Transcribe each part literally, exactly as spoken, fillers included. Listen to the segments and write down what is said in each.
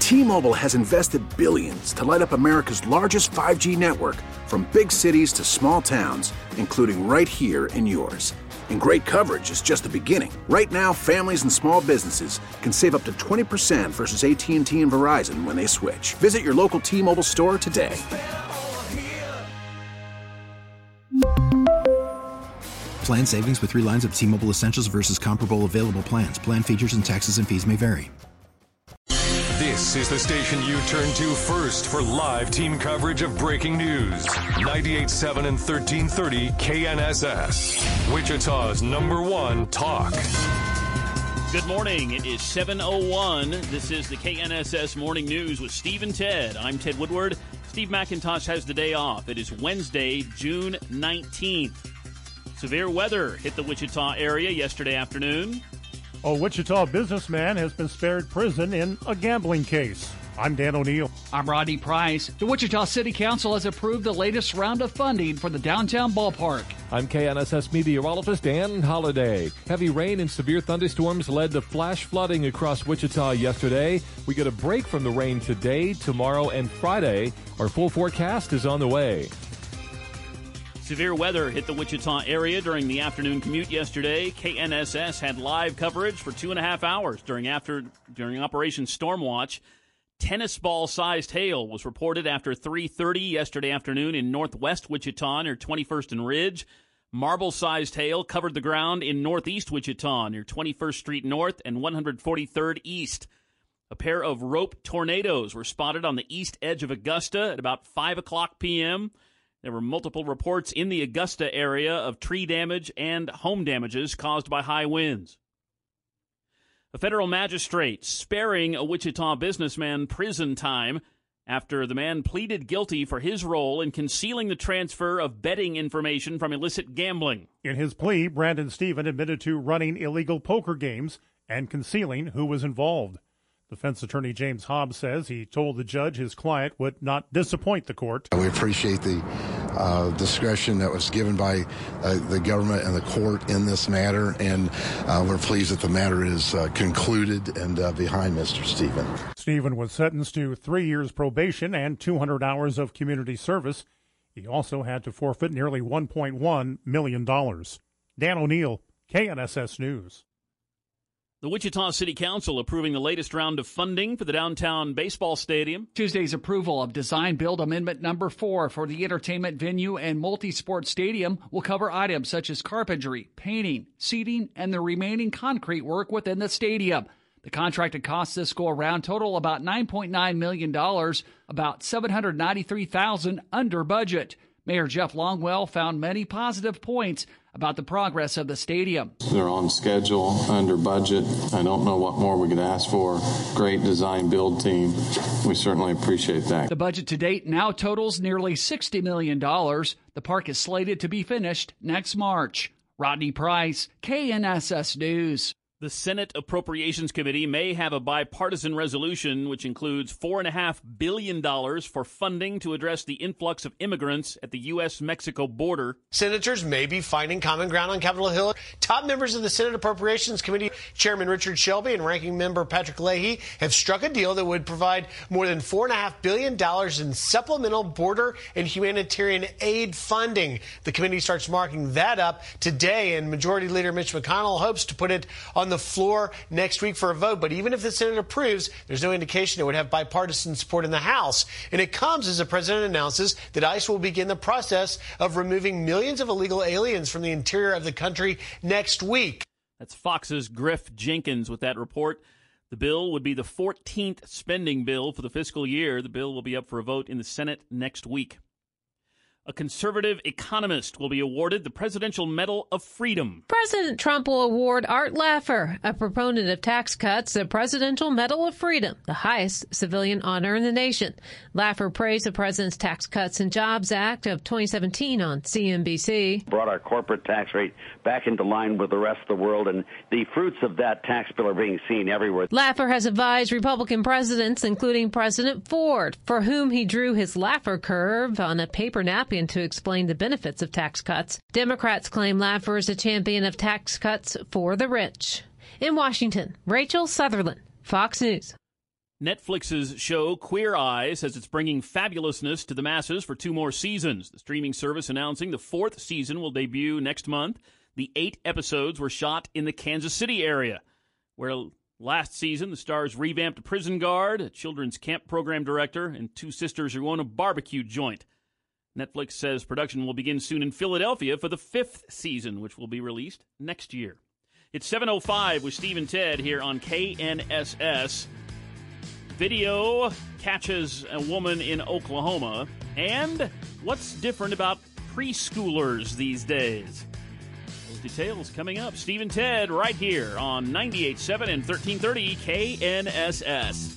T-Mobile has invested billions to light up America's largest five G network, from big cities to small towns, including right here in yours. And great coverage is just the beginning. Right now, families and small businesses can save up to twenty percent versus A T and T and Verizon when they switch. Visit your local T-Mobile store today. Plan savings with three lines of T-Mobile Essentials versus comparable available plans. Plan features and taxes and fees may vary. This is the station you turn to first for live team coverage of breaking news. ninety-eight point seven and thirteen thirty K N S S. Wichita's number one talk. Good morning. It is seven oh one. This is the K N S S Morning News with Steve and Ted. I'm Ted Woodward. Steve McIntosh has the day off. It is Wednesday, June nineteenth. Severe weather hit the Wichita area yesterday afternoon. A Wichita businessman has been spared prison in a gambling case. I'm Dan O'Neill. I'm Rodney Price. The Wichita City Council has approved the latest round of funding for the downtown ballpark. I'm K N S S meteorologist Ann Holliday. Heavy rain and severe thunderstorms led to flash flooding across Wichita yesterday. We get a break from the rain today, tomorrow, and Friday. Our full forecast is on the way. Severe weather hit the Wichita area during the afternoon commute yesterday. K N S S had live coverage for two and a half hours during after during Operation Stormwatch. Tennis ball-sized hail was reported after three thirty yesterday afternoon in northwest Wichita near twenty-first and Ridge. Marble-sized hail covered the ground in northeast Wichita near twenty-first Street North and one hundred forty-third East. A pair of rope tornadoes were spotted on the east edge of Augusta at about five o'clock p.m. There were multiple reports in the Augusta area of tree damage and home damages caused by high winds. A federal magistrate sparing a Wichita businessman prison time after the man pleaded guilty for his role in concealing the transfer of betting information from illicit gambling. In his plea, Brandon Stephen admitted to running illegal poker games and concealing who was involved. Defense attorney James Hobbs says he told the judge his client would not disappoint the court. We appreciate the uh, discretion that was given by uh, the government and the court in this matter, and uh, we're pleased that the matter is uh, concluded and uh, behind Mister Stephen. Stephen was sentenced to three years probation and two hundred hours of community service. He also had to forfeit nearly one point one million dollars. Dan O'Neill, K N S S News. The Wichita City Council approving the latest round of funding for the downtown baseball stadium. Tuesday's approval of Design Build Amendment Number four for the entertainment venue and multi-sport stadium will cover items such as carpentry, painting, seating, and the remaining concrete work within the stadium. The contracted costs this go-around total about nine point nine million dollars, about seven hundred ninety-three thousand dollars under budget. Mayor Jeff Longwell found many positive points about the progress of the stadium. They're on schedule, under budget. I don't know what more we could ask for. Great design build team. We certainly appreciate that. The budget to date now totals nearly sixty million dollars. The park is slated to be finished next March. Rodney Price, K N S S News. The Senate Appropriations Committee may have a bipartisan resolution which includes four point five billion dollars for funding to address the influx of immigrants at the U S Mexico border. Senators may be finding common ground on Capitol Hill. Top members of the Senate Appropriations Committee, Chairman Richard Shelby and Ranking Member Patrick Leahy, have struck a deal that would provide more than four point five billion dollars in supplemental border and humanitarian aid funding. The committee starts marking that up today, and Majority Leader Mitch McConnell hopes to put it on the floor next week for a vote. But even if the Senate approves, there's no indication it would have bipartisan support in the House. And it comes as the president announces that ICE will begin the process of removing millions of illegal aliens from the interior of the country next week. That's Fox's Griff Jenkins with that report. The bill would be the fourteenth spending bill for the fiscal year. The bill will be up for a vote in the Senate next week. A conservative economist will be awarded the Presidential Medal of Freedom. President Trump will award Art Laffer, a proponent of tax cuts, the Presidential Medal of Freedom, the highest civilian honor in the nation. Laffer praised the president's Tax Cuts and Jobs Act of twenty seventeen on C N B C. Brought our corporate tax rate back into line with the rest of the world, and the fruits of that tax bill are being seen everywhere. Laffer has advised Republican presidents, including President Ford, for whom he drew his Laffer curve on a paper napkin to explain the benefits of tax cuts. Democrats claim Laffer is a champion of tax cuts for the rich. In Washington, Rachel Sutherland, Fox News. Netflix's show Queer Eye says it's bringing fabulousness to the masses for two more seasons. The streaming service announcing the fourth season will debut next month. The eight episodes were shot in the Kansas City area, where last season the stars revamped a prison guard, a children's camp program director, and two sisters who own a barbecue joint. Netflix says production will begin soon in Philadelphia for the fifth season, which will be released next year. It's seven oh five with Steve and Ted here on K N S S. Video catches a woman in Oklahoma. And what's different about preschoolers these days? Those details coming up. Steve and Ted right here on ninety-eight point seven and thirteen thirty K N S S.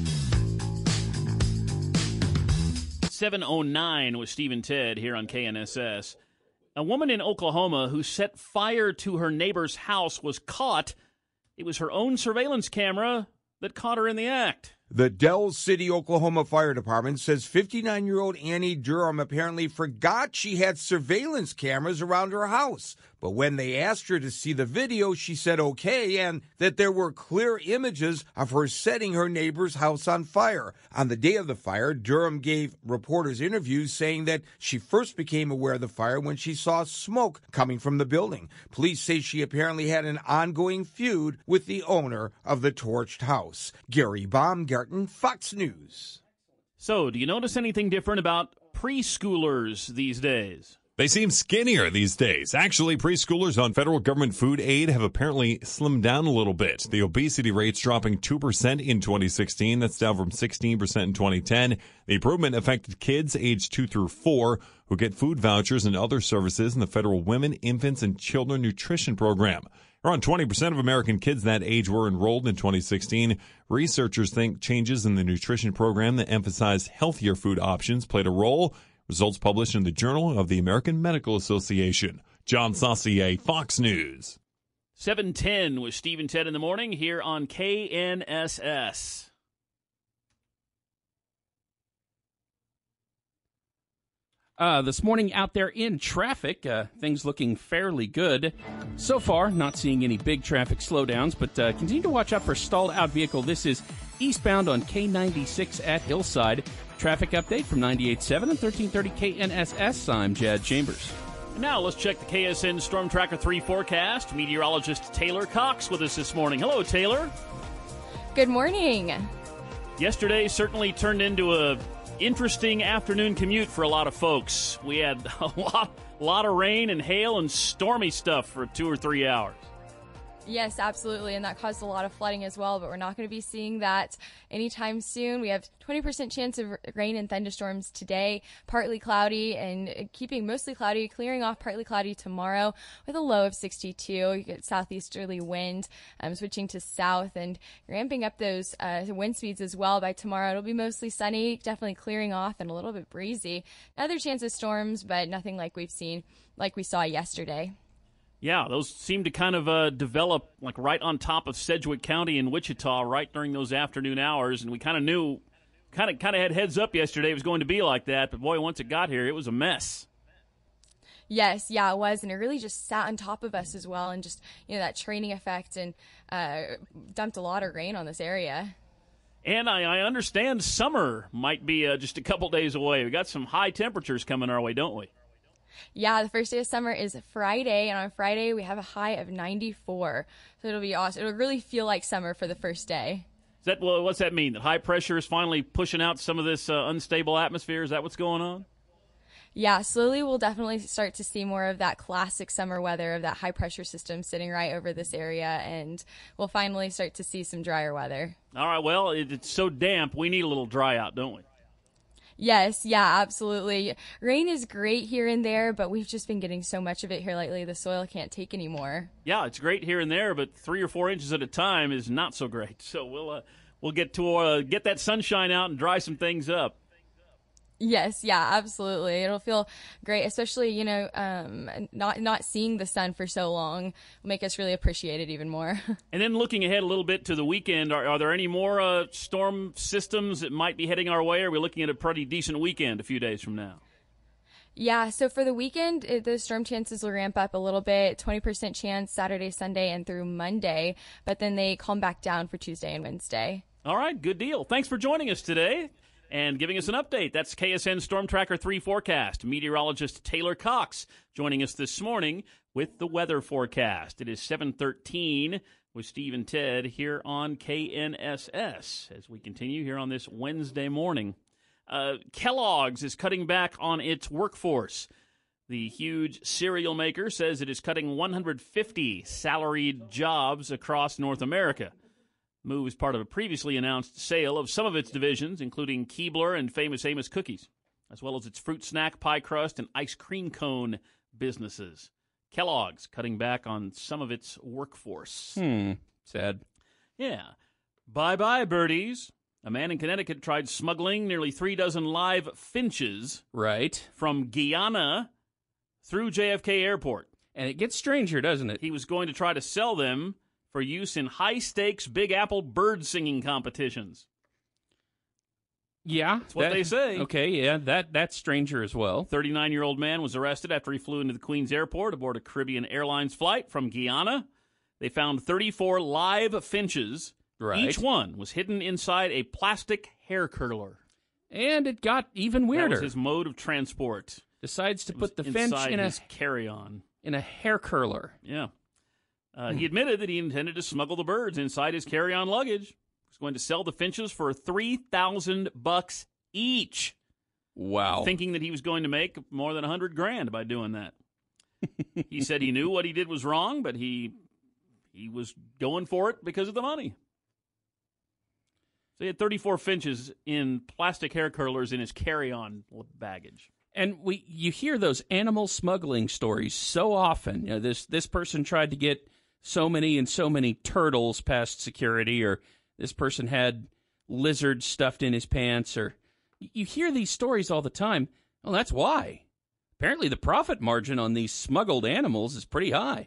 seven oh nine with Steve and Ted here on K N S S. A woman in Oklahoma who set fire to her neighbor's house was caught. It was her own surveillance camera that caught her in the act. The Dells City, Oklahoma Fire Department says fifty-nine-year-old Annie Durham apparently forgot she had surveillance cameras around her house. But when they asked her to see the video, she said okay, and that there were clear images of her setting her neighbor's house on fire. On the day of the fire, Durham gave reporters interviews saying that she first became aware of the fire when she saw smoke coming from the building. Police say she apparently had an ongoing feud with the owner of the torched house. Gary Baumgarten, Fox News. So, do you notice anything different about preschoolers these days? They seem skinnier these days. Actually, preschoolers on federal government food aid have apparently slimmed down a little bit. The obesity rate's dropping two percent in twenty sixteen. That's down from sixteen percent in twenty ten. The improvement affected kids aged two through four who get food vouchers and other services in the federal Women, Infants, and Children Nutrition Program. Around twenty percent of American kids that age were enrolled in twenty sixteen. Researchers think changes in the nutrition program that emphasize healthier food options played a role. Results published in the Journal of the American Medical Association. John Saucier, Fox News. seven ten with Steve and Ted in the morning here on K N S S. Uh, this morning out there in traffic, uh, things looking fairly good. So far, not seeing any big traffic slowdowns, but uh, continue to watch out for stalled out vehicle. This is eastbound on K ninety-six at Hillside. Traffic update from ninety-eight point seven and thirteen thirty K N S S. I'm Jad Chambers. And now let's check the K S N Storm Tracker three forecast. Meteorologist Taylor Cox with us this morning. Hello, Taylor. Good morning. Yesterday certainly turned into a interesting afternoon commute for a lot of folks. We had a lot, a lot of rain and hail and stormy stuff for two or three hours. Yes, absolutely, and that caused a lot of flooding as well, but we're not going to be seeing that anytime soon. We have twenty percent chance of rain and thunderstorms today, partly cloudy and keeping mostly cloudy, clearing off partly cloudy tomorrow with a low of sixty-two. You get southeasterly wind, um, switching to south and ramping up those uh, wind speeds as well by tomorrow. It'll be mostly sunny, definitely clearing off and a little bit breezy. Other chance of storms, but nothing like we've seen, like we saw yesterday. Yeah, those seem to kind of uh, develop like right on top of Sedgwick County in Wichita right during those afternoon hours, and we kind of knew, kind of kind of had heads up yesterday it was going to be like that, but boy, once it got here, it was a mess. Yes, yeah, it was, and it really just sat on top of us as well, and just, you know, that training effect, and uh, dumped a lot of rain on this area. And I, I understand summer might be uh, just a couple days away. We got some high temperatures coming our way, don't we? Yeah, the first day of summer is Friday, and on Friday we have a high of ninety-four. So it'll be awesome. It'll really feel like summer for the first day. Is that, well, what's that mean? That high pressure is finally pushing out some of this uh, unstable atmosphere? Is that what's going on? Yeah, slowly we'll definitely start to see more of that classic summer weather of that high pressure system sitting right over this area, and we'll finally start to see some drier weather. All right, well, it, it's so damp, we need a little dry out, don't we? Yes, yeah, absolutely. Rain is great here and there, but we've just been getting so much of it here lately, the soil can't take anymore. Yeah, it's great here and there, but three or four inches at a time is not so great. So we'll uh, we'll get to uh, get that sunshine out and dry some things up. Yes, yeah, absolutely. It'll feel great, especially, you know, um, not not seeing the sun for so long will make us really appreciate it even more. And then looking ahead a little bit to the weekend, are, are there any more uh, storm systems that might be heading our way? Or are we looking at a pretty decent weekend a few days from now? Yeah, so for the weekend, it, the storm chances will ramp up a little bit, twenty percent chance Saturday, Sunday, and through Monday, but then they calm back down for Tuesday and Wednesday. All right, good deal. Thanks for joining us today and giving us an update. That's K S N Storm Tracker three forecast. Meteorologist Taylor Cox joining us this morning with the weather forecast. It is seven thirteen with Steve and Ted here on K N S S as we continue here on this Wednesday morning. Uh, Kellogg's is cutting back on its workforce. The huge cereal maker says it is cutting one hundred fifty salaried jobs across North America. Move is part of a previously announced sale of some of its divisions, including Keebler and Famous Amos Cookies, as well as its fruit snack, pie crust, and ice cream cone businesses. Kellogg's cutting back on some of its workforce. Hmm. Sad. Yeah. Bye-bye, birdies. A man in Connecticut tried smuggling nearly three dozen live finches right. from Guyana through J F K Airport. And it gets stranger, doesn't it? He was going to try to sell them for use in high-stakes Big Apple bird singing competitions. Yeah. That's what that, they say. Okay, yeah, that that's stranger as well. thirty-nine-year-old man was arrested after he flew into the Queens Airport aboard a Caribbean Airlines flight from Guyana. They found thirty-four live finches. Right. Each one was hidden inside a plastic hair curler. And it got even weirder. That was his mode of transport. Decides to put the finch in a carry-on. In a hair curler. Yeah. Uh, he admitted that he intended to smuggle the birds inside his carry-on luggage. He was going to sell the finches for three thousand bucks each. Wow. Thinking that he was going to make more than one hundred grand by doing that. He said he knew what he did was wrong, but he he was going for it because of the money. So he had thirty-four finches in plastic hair curlers in his carry-on baggage. And we, you hear those animal smuggling stories so often. You know, this this person tried to get so many and so many turtles past security, or this person had lizards stuffed in his pants, or you hear these stories all the time. Well, that's why. Apparently, the profit margin on these smuggled animals is pretty high.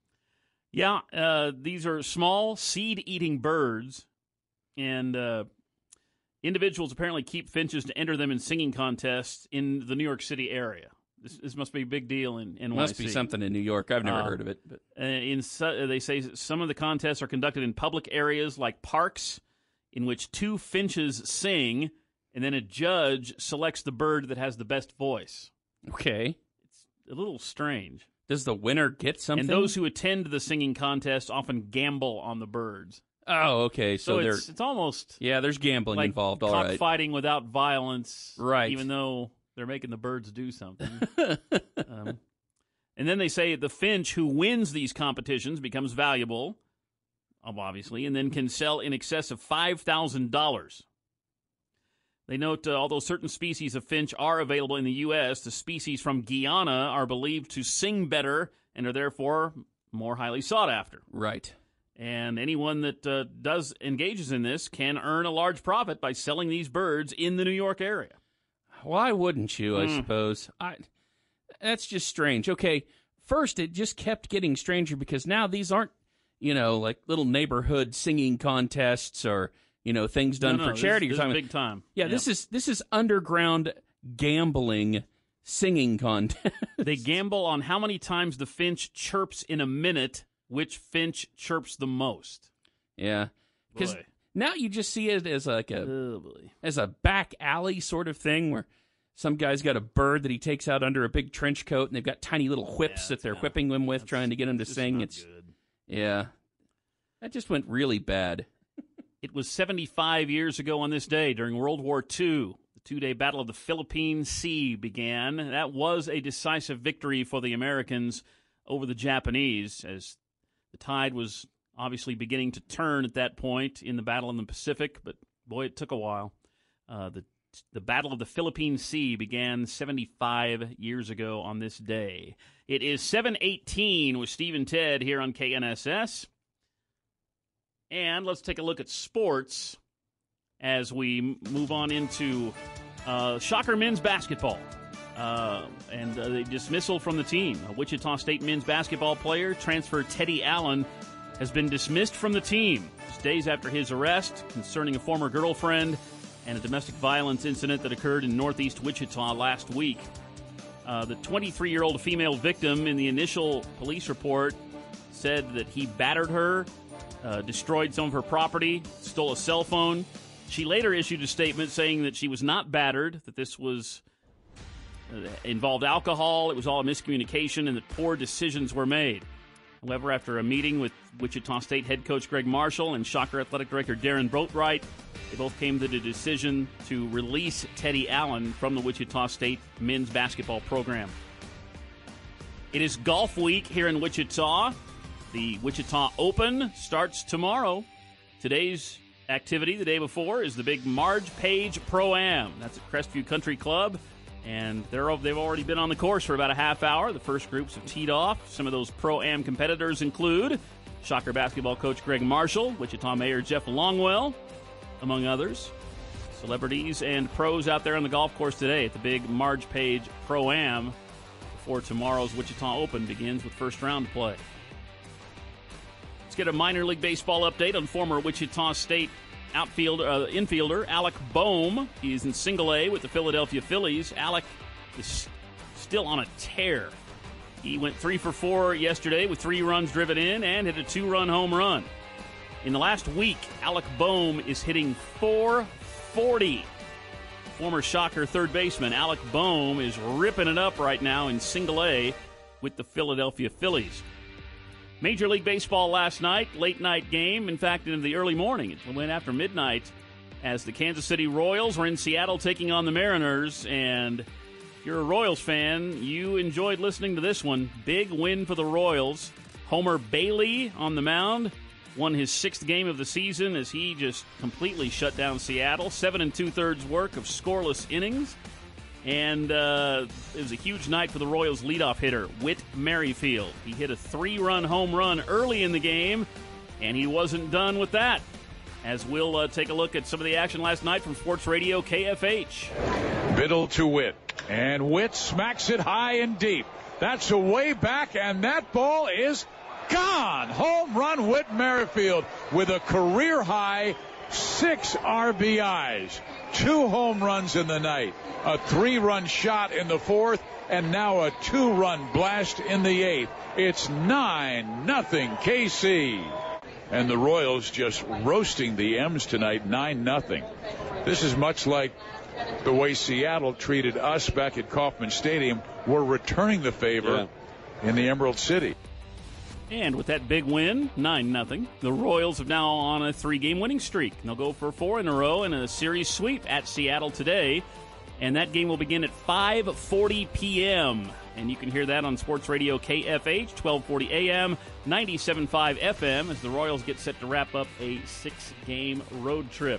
Yeah, uh, these are small seed-eating birds. And uh, individuals apparently keep finches to enter them in singing contests in the New York City area. This, this must be a big deal in N Y C. Must be something in New York. I've never uh, heard of it. But. Uh, in su- they say some of the contests are conducted in public areas like parks, in which two finches sing, and then a judge selects the bird that has the best voice. Okay. It's a little strange. Does the winner get something? And those who attend the singing contest often gamble on the birds. Oh, okay. So, so they're it's, it's almost yeah. There's gambling like involved. All right, cockfighting without violence, right? Even though they're making the birds do something. um, and then they say the finch who wins these competitions becomes valuable, obviously, and then can sell in excess of five thousand dollars. They note uh, although certain species of finch are available in the U S, the species from Guyana are believed to sing better and are therefore more highly sought after. Right. And anyone that uh, does engages in this can earn a large profit by selling these birds in the New York area. Why wouldn't you, I Mm. suppose? I, that's just strange. Okay, first it just kept getting stranger because now these aren't, you know, like little neighborhood singing contests or, you know, things done no, no, for charity. This, You're this talking is big time. Yeah, yep. this is this is underground gambling singing contest. They gamble on how many times the finch chirps in a minute. Which finch chirps the most? Yeah, because now you just see it as like a oh boy. as a back alley sort of thing where some guy's got a bird that he takes out under a big trench coat, and they've got tiny little whips yeah, that they're whipping them with, trying to get him to sing. It's good. Yeah, that just went really bad. It was seventy-five years ago on this day during World War Two. The two-day Battle of the Philippine Sea began. That was a decisive victory for the Americans over the Japanese, as the tide was obviously beginning to turn at that point in the battle in the Pacific, but boy, it took a while. Uh, the the Battle of the Philippine Sea began seventy-five years ago on this day. It is seven eighteen with Steve and Ted here on K N S S. And let's take a look at sports as we move on into uh, Shocker men's basketball. Uh, and uh, the dismissal from the team. A Wichita State men's basketball player, transfer Teddy Allen, has been dismissed from the team just days after his arrest concerning a former girlfriend and a domestic violence incident that occurred in northeast Wichita last week. Uh, the twenty-three-year-old female victim in the initial police report said that he battered her uh, destroyed some of her property, stole a cell phone. She later issued a statement saying that she was not battered, that this was uh, involved alcohol, it was all a miscommunication, and that poor decisions were made. However, after a meeting with Wichita State head coach Greg Marshall and Shocker athletic director Darren Boatwright, they both came to the decision to release Teddy Allen from the Wichita State men's basketball program. It is golf week here in Wichita. The Wichita Open starts tomorrow. Today's activity, the day before, is the big Marge Page Pro-Am. That's at Crestview Country Club. And they're, they've already been on the course for about a half hour. The first groups have teed off. Some of those Pro-Am competitors include Shocker basketball coach Greg Marshall, Wichita Mayor Jeff Longwell, among others. Celebrities and pros out there on the golf course today at the big Marge Page Pro-Am before tomorrow's Wichita Open begins with first round play. Let's get a minor league baseball update on former Wichita State outfielder, uh, infielder Alec Bohm. He's in single A with the Philadelphia Phillies. Alec is still on a tear. He went three for four yesterday with three runs driven in and hit a two-run home run. In the last week, Alec Bohm is hitting four forty. Former Shocker third baseman Alec Bohm is ripping it up right now in single A with the Philadelphia Phillies. Major League Baseball last night, late night game. In fact, into the early morning. It went after midnight as the Kansas City Royals were in Seattle taking on the Mariners. And if you're a Royals fan, you enjoyed listening to this one. Big win for the Royals. Homer Bailey on the mound won his sixth game of the season as he just completely shut down Seattle. Seven and two-thirds work of scoreless innings. And uh, it was a huge night for the Royals' leadoff hitter, Whit Merrifield. He hit a three-run home run early in the game, and he wasn't done with that. As we'll uh, take a look at some of the action last night from Sports Radio K F H. Middle to Whit, and Whit smacks it high and deep. That's a way back, and that ball is gone. Home run, Whit Merrifield, with a career-high six R B Is. Two home runs in the night, a three-run shot in the fourth, and now a two-run blast in the eighth. It's nine nothing K C. And the Royals just roasting the M's tonight, nine nothing. This is much like the way Seattle treated us back at Kauffman Stadium. We're returning the favor yeah. in the Emerald City. And with that big win, nine nothing, the Royals have now on a three-game winning streak. They'll go for four in a row in a series sweep at Seattle today. And that game will begin at five forty p.m. And you can hear that on Sports Radio K F H, twelve forty a.m., ninety-seven point five F M, as the Royals get set to wrap up a six-game road trip.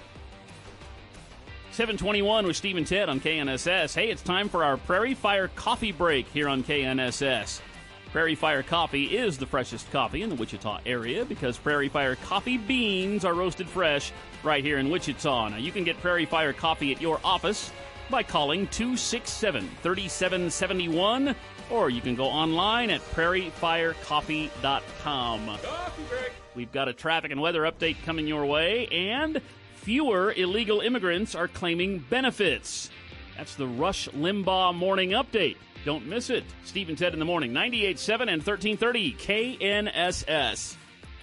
seven twenty-one with Steve and Ted on K N S S. Hey, it's time for our Prairie Fire Coffee Break here on K N S S. Prairie Fire Coffee is the freshest coffee in the Wichita area because Prairie Fire coffee beans are roasted fresh right here in Wichita. Now, you can get Prairie Fire Coffee at your office by calling two six seven, three seven seven one, or you can go online at prairie fire coffee dot com. Coffee break. We've got a traffic and weather update coming your way, and fewer illegal immigrants are claiming benefits. That's the Rush Limbaugh Morning Update. Don't miss it. Steve and Ted in the morning, ninety-eight point seven and thirteen thirty K N S S.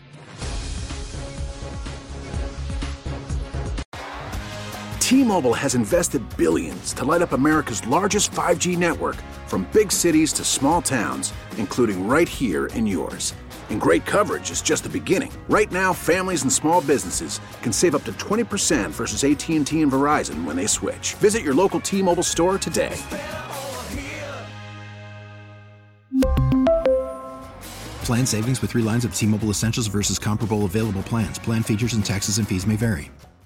T-Mobile has invested billions to light up America's largest five G network, from big cities to small towns, including right here in yours. And great coverage is just the beginning. Right now, families and small businesses can save up to twenty percent versus A T and T and Verizon when they switch. Visit your local T-Mobile store today. Plan savings with three lines of T-Mobile Essentials versus comparable available plans. Plan features and taxes and fees may vary.